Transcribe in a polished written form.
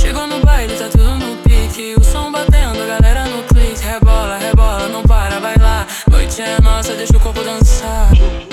Chegou no baile, tá tudo no pique. O som batendo, a galera no clique. Rebola, rebola, não para, vai lá. Noite é nossa, deixa o corpo dançar.